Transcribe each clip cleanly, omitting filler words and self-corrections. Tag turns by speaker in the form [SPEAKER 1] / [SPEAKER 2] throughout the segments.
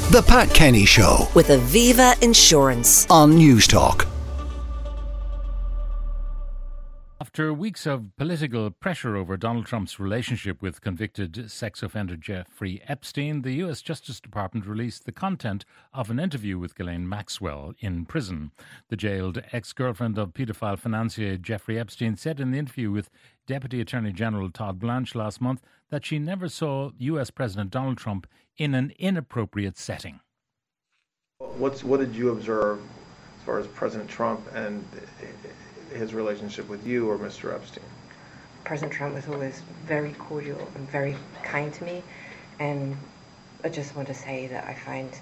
[SPEAKER 1] The Pat Kenny Show
[SPEAKER 2] with Aviva Insurance
[SPEAKER 1] on Newstalk.
[SPEAKER 3] After weeks of political pressure over Donald Trump's relationship with convicted sex offender Jeffrey Epstein, the U.S. Justice Department released the content of an interview with Ghislaine Maxwell in prison. The jailed ex-girlfriend of paedophile financier Jeffrey Epstein said in the interview with Deputy Attorney General Todd Blanche last month that she never saw U.S. President Donald Trump in an inappropriate setting.
[SPEAKER 4] What did you observe as far as President Trump and his relationship with you or Mr. Epstein?
[SPEAKER 5] President Trump was always very cordial and very kind to me, and I just want to say that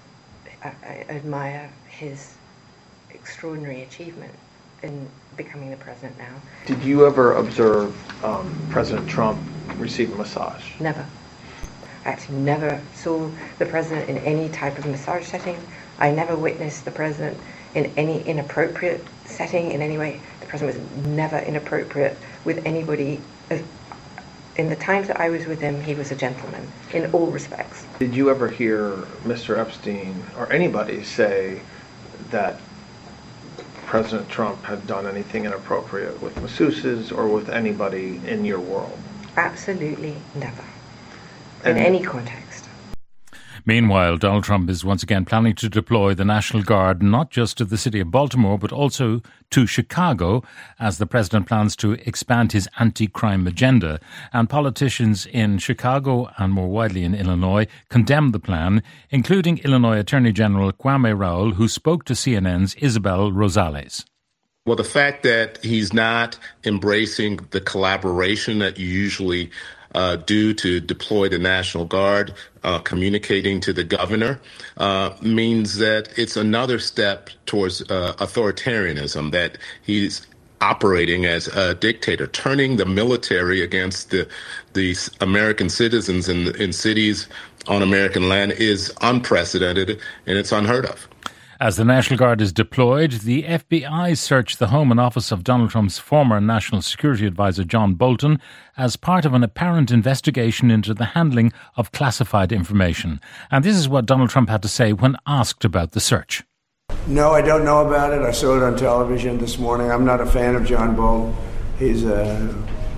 [SPEAKER 5] I admire his extraordinary achievement in becoming the president now.
[SPEAKER 4] Did you ever observe President Trump receive a massage?
[SPEAKER 5] Never. I actually never saw the president in any type of massage setting. I never witnessed the president in any inappropriate setting in any way. The president was never inappropriate with anybody. In the times that I was with him, he was a gentleman in all respects.
[SPEAKER 4] Did you ever hear Mr. Epstein or anybody say that President Trump had done anything inappropriate with masseuses or with anybody in your world?
[SPEAKER 5] Absolutely never. In any context.
[SPEAKER 3] Meanwhile, Donald Trump is once again planning to deploy the National Guard not just to the city of Baltimore, but also to Chicago, as the president plans to expand his anti-crime agenda. And politicians in Chicago and more widely in Illinois condemned the plan, including Illinois Attorney General Kwame Raoul, who spoke to CNN's Isabel Rosales.
[SPEAKER 6] Well, the fact that he's not embracing the collaboration that you usually do to deploy the National Guard, communicating to the governor, means that it's another step towards authoritarianism, that he's operating as a dictator, turning the military against the American citizens in cities on American land is unprecedented and it's unheard of.
[SPEAKER 3] As the National Guard is deployed, the FBI searched the home and office of Donald Trump's former National Security Advisor John Bolton as part of an apparent investigation into the handling of classified information. And this is what Donald Trump had to say when asked about the search.
[SPEAKER 7] No, I don't know about it. I saw it on television this morning. I'm not a fan of John Bolton. He's a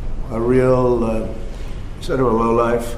[SPEAKER 7] real sort of a lowlife.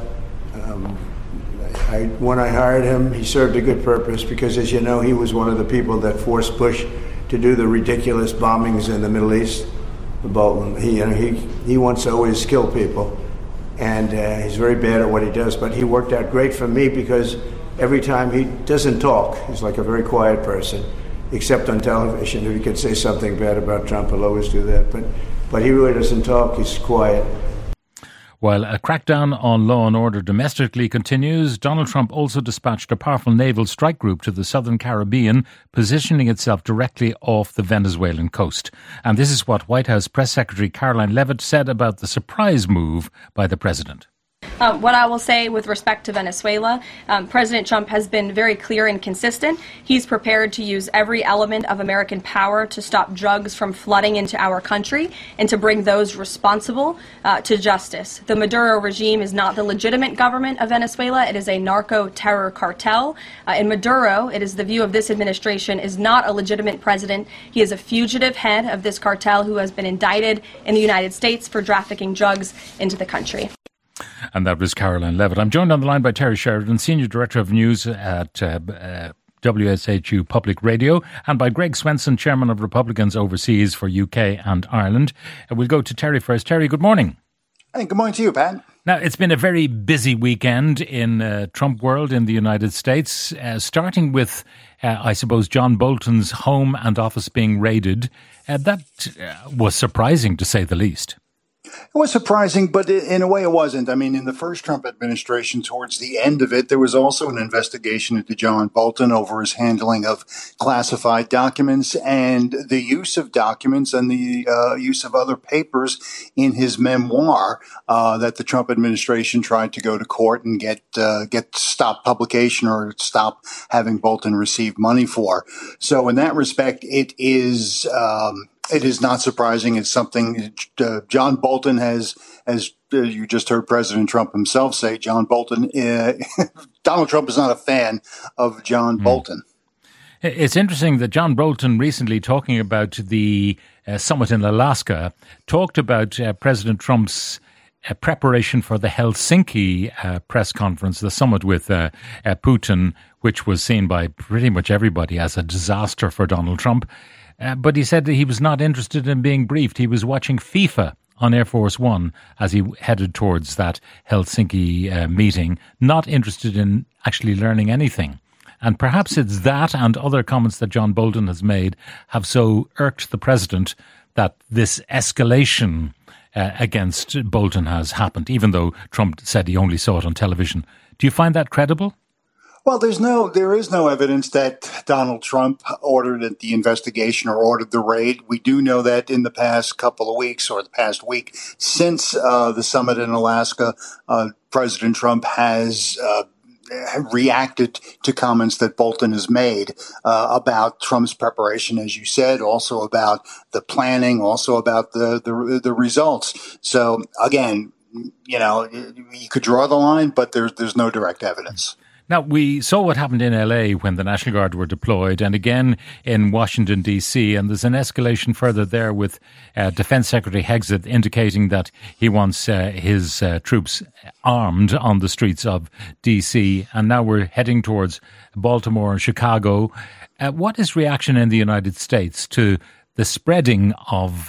[SPEAKER 7] When I hired him, he served a good purpose because, as you know, he was one of the people that forced Bush to do the ridiculous bombings in the Middle East. Bolton, he wants to always kill people, and he's very bad at what he does. But he worked out great for me because every time he doesn't talk, he's like a very quiet person, except on television. If he could say something bad about Trump, he'll always do that. But he really doesn't talk. He's quiet.
[SPEAKER 3] While a crackdown on law and order domestically continues, Donald Trump also dispatched a powerful naval strike group to the southern Caribbean, positioning itself directly off the Venezuelan coast. And this is what White House Press Secretary Caroline Leavitt said about the surprise move by the president.
[SPEAKER 8] What I will say with respect to Venezuela, President Trump has been very clear and consistent. He's prepared to use every element of American power to stop drugs from flooding into our country and to bring those responsible to justice. The Maduro regime is not the legitimate government of Venezuela. It is a narco-terror cartel. In Maduro, it is the view of this administration, is not a legitimate president. He is a fugitive head of this cartel who has been indicted in the United States for trafficking drugs into the country.
[SPEAKER 3] And that was Caroline Leavitt. I'm joined on the line by Terry Sheridan, Senior Director of News at WSHU Public Radio, and by Greg Swenson, Chairman of Republicans Overseas for UK and Ireland. We'll go to Terry first. Terry, good morning.
[SPEAKER 9] Hey, good morning to you, Pat.
[SPEAKER 3] Now, it's been a very busy weekend in Trump world in the United States, starting with, I suppose, John Bolton's home and office being raided. That was surprising, to say the least.
[SPEAKER 9] It was surprising, but in a way it wasn't. I mean, in the first Trump administration, towards the end of it, there was also an investigation into John Bolton over his handling of classified documents and the use of documents and the use of other papers in his memoir that the Trump administration tried to go to court and get stop publication or stop having Bolton receive money for. So in that respect, it is not surprising. It's something John Bolton has you just heard President Trump himself say, John Bolton, Donald Trump is not a fan of John Bolton.
[SPEAKER 3] It's interesting that John Bolton recently, talking about the summit in Alaska, talked about President Trump's preparation for the Helsinki press conference, the summit with Putin, which was seen by pretty much everybody as a disaster for Donald Trump. But he said that he was not interested in being briefed. He was watching FIFA on Air Force One as he headed towards that Helsinki meeting, not interested in actually learning anything. And perhaps it's that and other comments that John Bolton has made have so irked the president that this escalation against Bolton has happened, even though Trump said he only saw it on television. Do you find that credible?
[SPEAKER 9] Well, there is no evidence that Donald Trump ordered the investigation or ordered the raid. We do know that in the past couple of weeks or the past week since the summit in Alaska, President Trump has reacted to comments that Bolton has made about Trump's preparation, as you said, also about the planning, also about the results. So again, you could draw the line, but there's no direct evidence.
[SPEAKER 3] Now, we saw what happened in LA when the National Guard were deployed, and again in Washington, D.C., and there's an escalation further there with Defense Secretary Hegseth indicating that he wants his troops armed on the streets of D.C., and now we're heading towards Baltimore and Chicago. What is reaction in the United States to the spreading of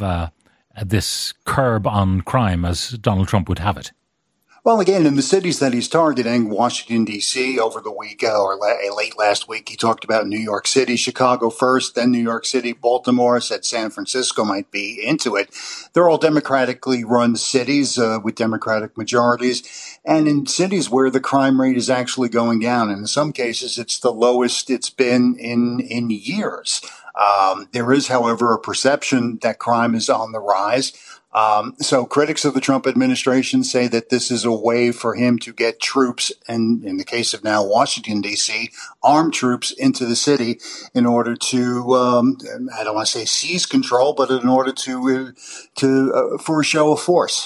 [SPEAKER 3] this curb on crime, as Donald Trump would have it?
[SPEAKER 9] Well, again, in the cities that he's targeting, Washington, D.C., over the week or late last week, he talked about New York City, Chicago first, then New York City, Baltimore, said San Francisco might be into it. They're all democratically run cities with Democratic majorities, and in cities where the crime rate is actually going down. And in some cases, it's the lowest it's been in years. There is, however, a perception that crime is on the rise. So critics of the Trump administration say that this is a way for him to get troops, and in the case of now Washington, D.C., armed troops into the city in order to, I don't want to say seize control, but in order to for a show of force.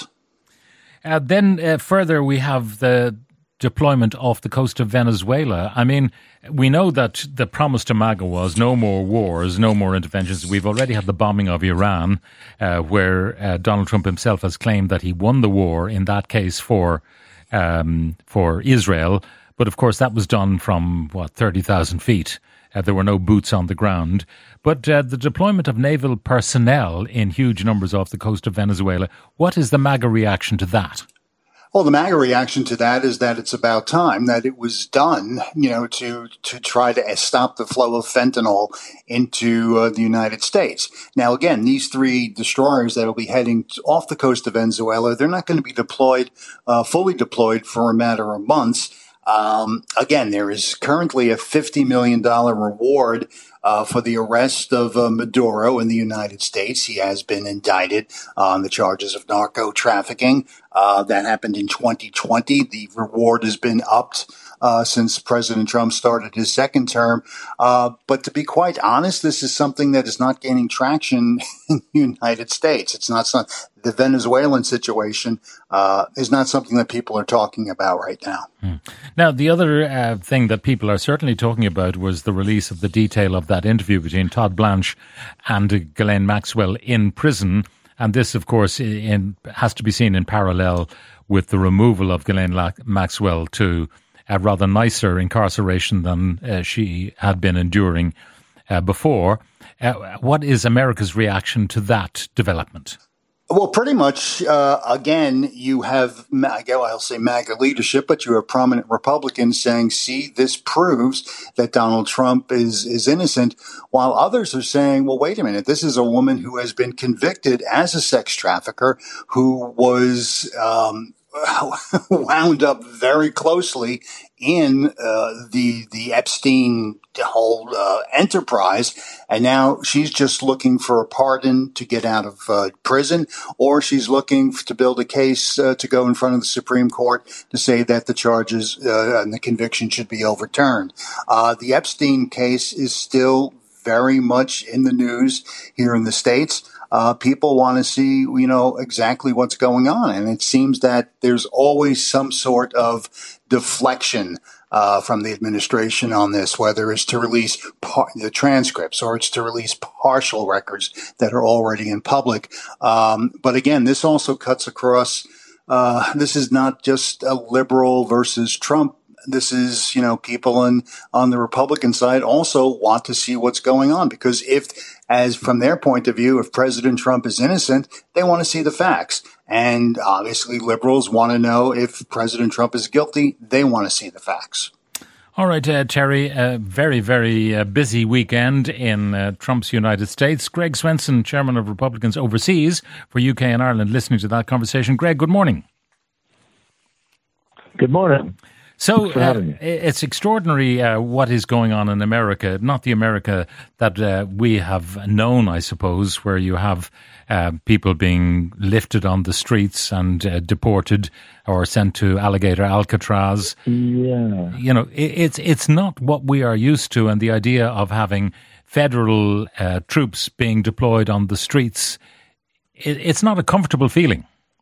[SPEAKER 3] Then further, we have the deployment off the coast of Venezuela. I mean, we know that the promise to MAGA was no more wars, no more interventions. We've already had the bombing of Iran, where Donald Trump himself has claimed that he won the war in that case for Israel. But of course, that was done from 30,000 feet. There were no boots on the ground. But the deployment of naval personnel in huge numbers off the coast of Venezuela, what is the MAGA reaction to that?
[SPEAKER 9] Well, the MAGA reaction to that is that it's about time that it was done, to try to stop the flow of fentanyl into the United States. Now, again, these three destroyers that will be heading off the coast of Venezuela, they're not going to be deployed, fully deployed for a matter of months. Again, there is currently a $50 million reward for the arrest of Maduro in the United States. He has been indicted on the charges of narco trafficking. That happened in 2020. The reward has been upped since President Trump started his second term. But to be quite honest, this is something that is not gaining traction in the United States. It's not the Venezuelan situation is not something that people are talking about right now.
[SPEAKER 3] Now, the other thing that people are certainly talking about was the release of the detail of that interview between Todd Blanche and Ghislaine Maxwell in prison. And this, of course, has to be seen in parallel with the removal of Ghislaine Maxwell to a rather nicer incarceration than she had been enduring before. What is America's reaction to that development?
[SPEAKER 9] Well, pretty much, again, you have, I'll say MAGA leadership, but you have prominent Republicans saying, see, this proves that Donald Trump is innocent, while others are saying, well, wait a minute, this is a woman who has been convicted as a sex trafficker, who was wound up very closely in the Epstein whole enterprise, and now she's just looking for a pardon to get out of prison, or she's looking to build a case to go in front of the Supreme Court to say that the charges and the conviction should be overturned. The Epstein case is still very much in the news here in the States. people want to see, exactly what's going on. And it seems that there's always some sort of deflection from the administration on this, whether it's to release the transcripts or it's to release partial records that are already in public. But again, this also cuts across. This is not just a liberal versus Trump. This is, people on the Republican side also want to see what's going on, because from their point of view, if President Trump is innocent, they want to see the facts. And obviously liberals want to know if President Trump is guilty. They want to see the facts.
[SPEAKER 3] All right, Terry, a very, very busy weekend in Trump's United States. Greg Swenson, chairman of Republicans Overseas for UK and Ireland, listening to that conversation. Greg, good morning.
[SPEAKER 10] Good morning.
[SPEAKER 3] So it's extraordinary what is going on in America, not the America that we have known, I suppose, where you have people being lifted on the streets and deported or sent to Alligator Alcatraz.
[SPEAKER 10] Yeah.
[SPEAKER 3] It's not what we are used to, and the idea of having federal troops being deployed on the streets, it's not a comfortable feeling.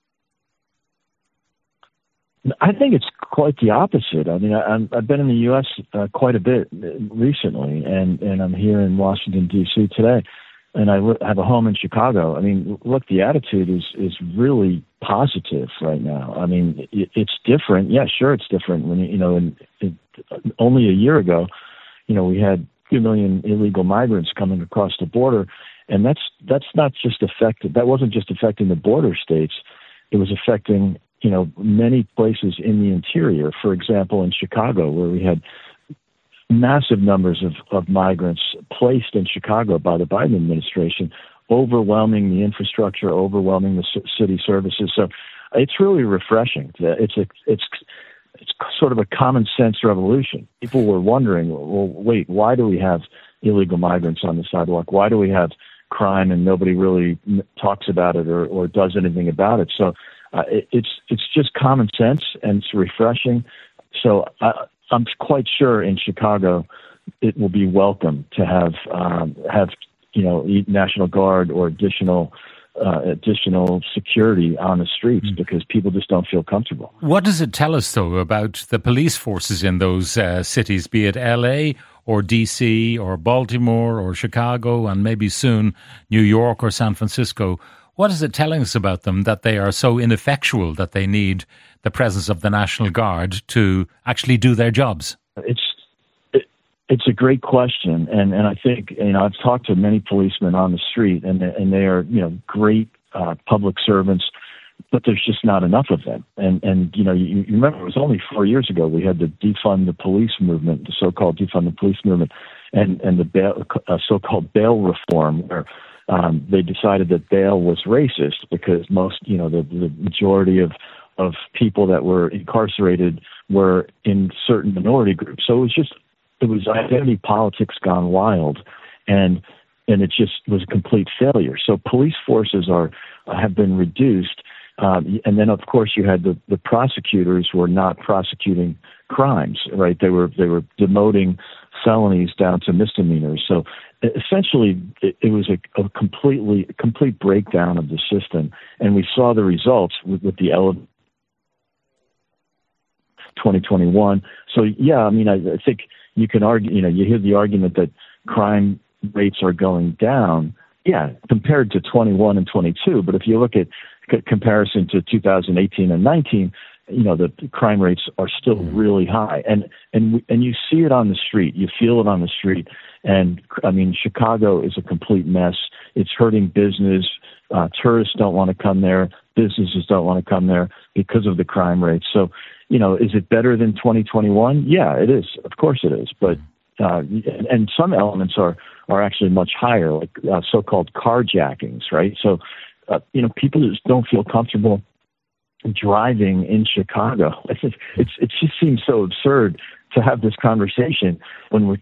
[SPEAKER 10] I think it's quite the opposite. I mean, I've been in the U.S. Quite a bit recently, and I'm here in Washington, D.C. today, and I have a home in Chicago. I mean, look, the attitude is really positive right now. I mean, it's different. Yeah, sure, it's different. When only a year ago, we had 2 million illegal migrants coming across the border, and that's not just affected. That wasn't just affecting the border states. It was affecting many places in the interior. For example, in Chicago, where we had massive numbers of migrants placed in Chicago by the Biden administration, overwhelming the infrastructure, overwhelming the city services. So it's really refreshing. It's sort of a common sense revolution. People were wondering, well, wait, why do we have illegal migrants on the sidewalk? Why do we have crime and nobody really talks about it or does anything about it? So it's just common sense, and it's refreshing. So I'm quite sure in Chicago it will be welcome to have National Guard or additional security on the streets, because people just don't feel comfortable.
[SPEAKER 3] What does it tell us, though, about the police forces in those cities, be it LA or DC or Baltimore or Chicago and maybe soon New York or San Francisco? What is it telling us about them that they are so ineffectual that they need the presence of the National Guard to actually do their jobs?
[SPEAKER 10] It's a great question, and I think I've talked to many policemen on the street, and they are great public servants, but there's just not enough of them. And you remember, it was only 4 years ago we had the defund the police movement, the so-called defund the police movement, and the so-called bail reform, where they decided that bail was racist because most, the majority of people that were incarcerated were in certain minority groups. So it was identity politics gone wild, and it just was a complete failure. So police forces have been reduced, and then of course you had the prosecutors were not prosecuting crimes, right? They were demoting felonies down to misdemeanors. So essentially, it was a complete breakdown of the system, and we saw the results with the 2021. So yeah, I mean, I think you can argue. You hear the argument that crime rates are going down. Yeah, compared to 21 and 22. But if you look at comparison to 2018 and 19, the crime rates are still really high, and you see it on the street, you feel it on the street, and I mean, Chicago is a complete mess. It's hurting business. Tourists don't want to come there. Businesses don't want to come there because of the crime rates. So, is it better than 2021? Yeah, it is. Of course it is. But and some elements are actually much higher, like so-called carjackings, right? So, people just don't feel comfortable driving in Chicago. It just seems so absurd to have this conversation when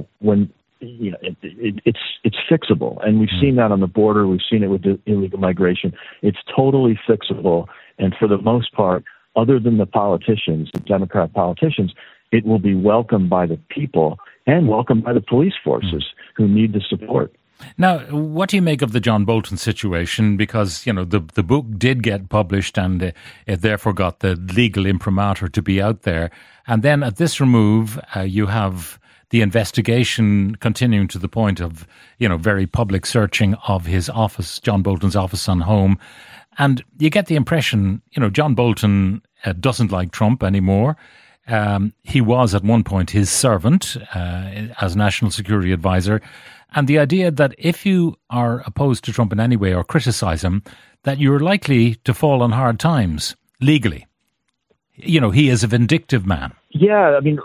[SPEAKER 10] it's fixable, and we've seen that on the border. We've seen it with the illegal migration. It's totally fixable, and for the most part, other than the politicians, the Democrat politicians, it will be welcomed by the people and welcomed by the police forces who need the support.
[SPEAKER 3] Now, what do you make of the John Bolton situation? Because, the book did get published and it therefore got the legal imprimatur to be out there. And then at this remove, you have the investigation continuing to the point of, very public searching of his office, John Bolton's office and home. And you get the impression, John Bolton doesn't like Trump anymore. He was at one point his servant as National Security Advisor. And the idea that if you are opposed to Trump in any way or criticize him, that you're likely to fall on hard times legally. He is a vindictive man.
[SPEAKER 10] Yeah, I mean,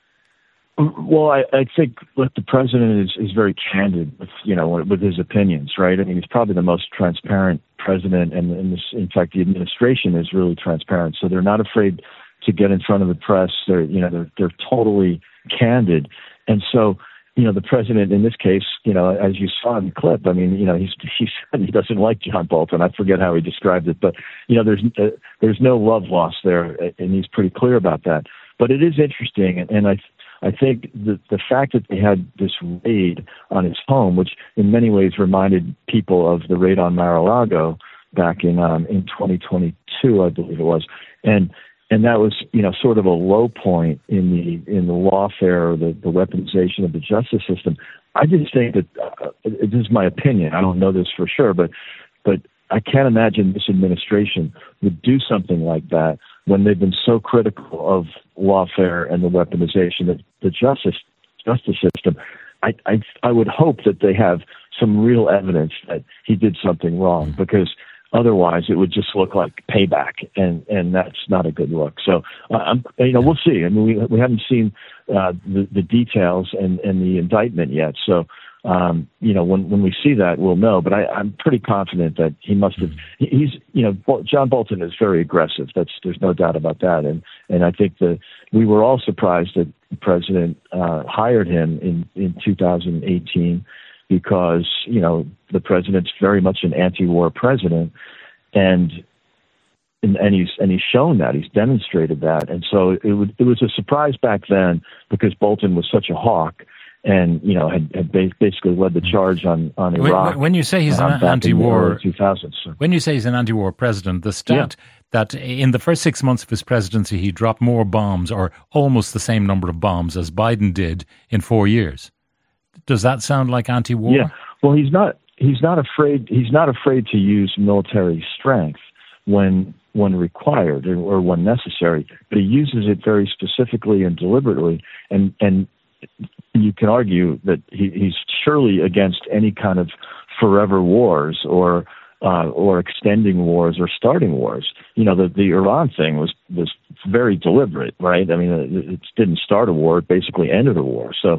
[SPEAKER 10] well, I think the president is very candid with his opinions, right? I mean, he's probably the most transparent president, and in fact, the administration is really transparent. So they're not afraid to get in front of the press. They're totally candid, and so. The president in this case, as you saw in the clip, I mean, he said he doesn't like John Bolton. I forget how he described it, but there's no love lost there, and he's pretty clear about that. But it is interesting, and I think the fact that they had this raid on his home, which in many ways reminded people of the raid on Mar-a-Lago back in 2022, I believe it was, and that was, sort of a low point in the lawfare, the weaponization of the justice system. I just think that this is my opinion. I don't know this for sure, but I can't imagine this administration would do something like that when they've been so critical of lawfare and the weaponization of the justice system. I would hope that they have some real evidence that he did something wrong, because otherwise, it would just look like payback, and that's not a good look. So, we'll see. I mean, we haven't seen the details and the indictment yet. So, when we see that, we'll know. But I'm pretty confident that he must have. John Bolton is very aggressive. There's no doubt about that. And I think that we were all surprised that the president hired him in 2018. Because, the president's very much an anti-war president, and he's shown that, he's demonstrated that. And so it was a surprise back then, because Bolton was such a hawk and, had basically led the charge on Iraq.
[SPEAKER 3] When you say he's an anti-war,
[SPEAKER 10] 2000s.
[SPEAKER 3] When you say he's an anti-war president, the stat that in the first 6 months of his presidency, he dropped more bombs, or almost the same number of bombs, as Biden did in 4 years. Does that sound like anti-war?
[SPEAKER 10] Yeah. Well, he's not afraid to use military strength when required or when necessary, but he uses it very specifically and deliberately. And you can argue that he's surely against any kind of forever wars or extending wars or starting wars. The Iran thing was very deliberate, right? I mean, it didn't start a war; it basically ended a war. So,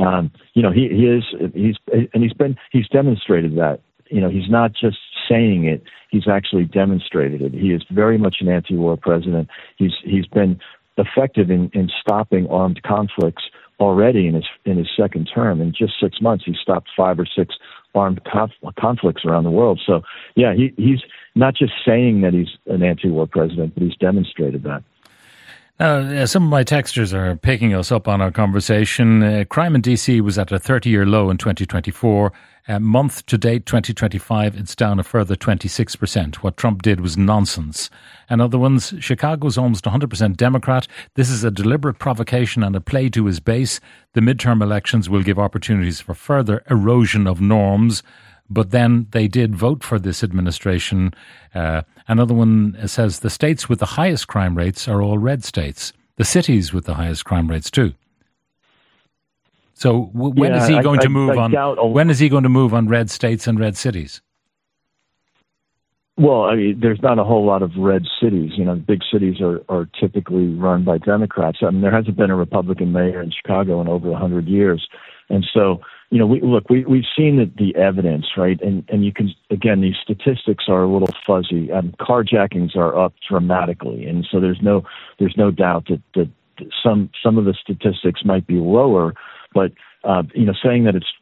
[SPEAKER 10] he's demonstrated that. He's not just saying it; he's actually demonstrated it. He is very much an anti-war president. He's been effective in stopping armed conflicts already in his second term. In just 6 months, he stopped 5 or 6 armed conflicts around the world. So, yeah, he's not just saying that he's an anti-war president, but he's demonstrated that.
[SPEAKER 3] Now, some of my texters are picking us up on our conversation. Crime in D.C. was at a 30-year low in 2024. Month to date, 2025, it's down a further 26%. What Trump did was nonsense. And other ones, Chicago's almost 100% Democrat. This is a deliberate provocation and a play to his base. The midterm elections will give opportunities for further erosion of norms. But then they did vote for this administration. Another one says the states with the highest crime rates are all red states. The cities with the highest crime rates too. So when is he going to move on? When is he going to move on red states and red cities?
[SPEAKER 10] Well, I mean, there's not a whole lot of red cities. Big cities are typically run by Democrats. I mean, there hasn't been a Republican mayor in Chicago in over 100 years, and so. We've seen the evidence, right? And you can, again, these statistics are a little fuzzy. Carjackings are up dramatically. And so there's no doubt that some of the statistics might be lower, but, saying that it's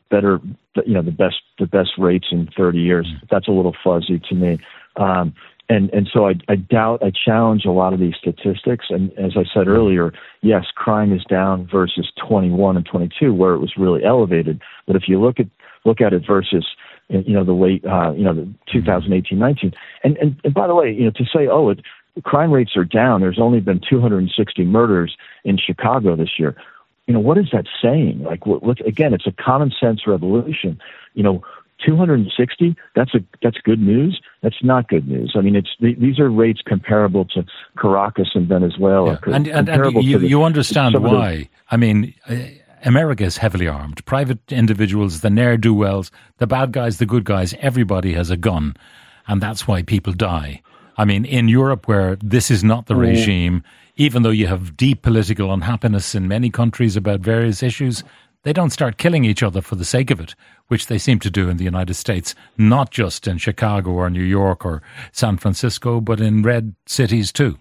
[SPEAKER 10] the best rates in 30 years, that's a little fuzzy to me. And so I challenge a lot of these statistics. And as I said earlier, yes, crime is down versus 21 and 22, where it was really elevated. But if you look at look at it versus, the late, the 2018-19. And by the way, to say, crime rates are down. There's only been 260 murders in Chicago this year. What is that saying? Like, look, again, it's a common sense revolution. 260, that's good news. That's not good news. I mean, these are rates comparable to Caracas in Venezuela.
[SPEAKER 3] Yeah. And you understand why. I mean, America is heavily armed. Private individuals, the ne'er-do-wells, the bad guys, the good guys, everybody has a gun. And that's why people die. I mean, in Europe, where this is not the regime, even though you have deep political unhappiness in many countries about various issues, they don't start killing each other for the sake of it, which they seem to do in the United States, not just in Chicago or New York or San Francisco, but in red cities too.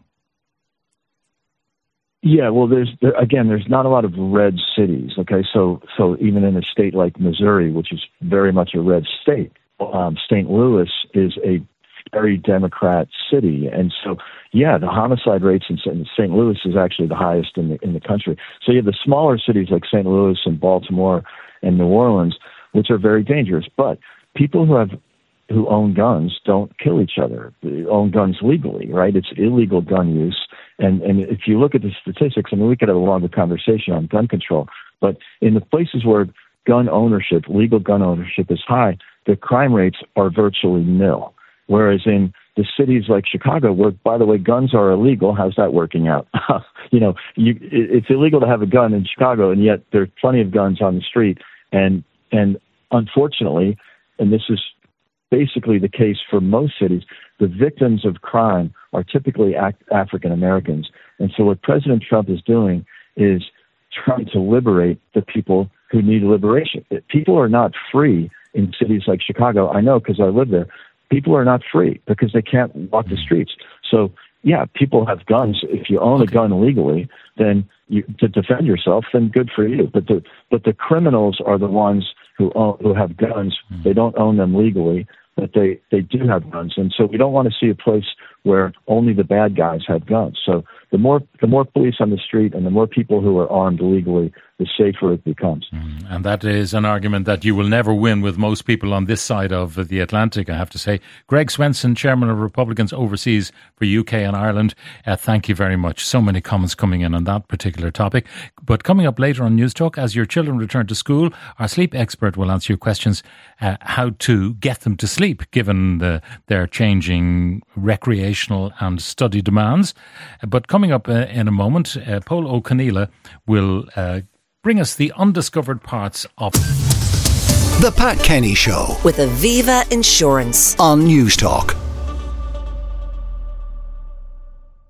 [SPEAKER 10] Yeah, well, there's not a lot of red cities. Okay, so even in a state like Missouri, which is very much a red state, St. Louis is a very Democrat city, and so the homicide rates in St. Louis is actually the highest in the country. So you have the smaller cities like St. Louis and Baltimore and New Orleans, which are very dangerous. But people who own guns don't kill each other. They own guns legally, right? It's illegal gun use. And if you look at the statistics, I mean, we could have a longer conversation on gun control, but in the places where legal gun ownership is high, the crime rates are virtually nil. Whereas in the cities like Chicago, where, by the way, guns are illegal, how's that working out? It's illegal to have a gun in Chicago, and yet there are plenty of guns on the street. And unfortunately, and this is basically the case for most cities, the victims of crime are typically African Americans. And so what President Trump is doing is trying to liberate the people who need liberation. People are not free in cities like Chicago. I know because I live there. People are not free because they can't walk the streets. So, people have guns. If you own a gun legally, then to defend yourself, then good for you. But the criminals are the ones who have guns. They don't own them legally, but they do have guns. And so we don't want to see a place where only the bad guys have guns. So the more police on the street and the more people who are armed legally, the safer it becomes.
[SPEAKER 3] And that is an argument that you will never win with most people on this side of the Atlantic, I have to say. Greg Swenson, Chairman of Republicans Overseas for UK and Ireland, thank you very much. So many comments coming in on that particular topic. But coming up later on News Talk, as your children return to school, our sleep expert will answer your questions how to get them to sleep, given their changing recreational and study demands. But coming up in a moment, Paul O'Conneilla will bring us the undiscovered parts of
[SPEAKER 1] The Pat Kenny Show
[SPEAKER 2] with Aviva Insurance
[SPEAKER 1] on News Talk.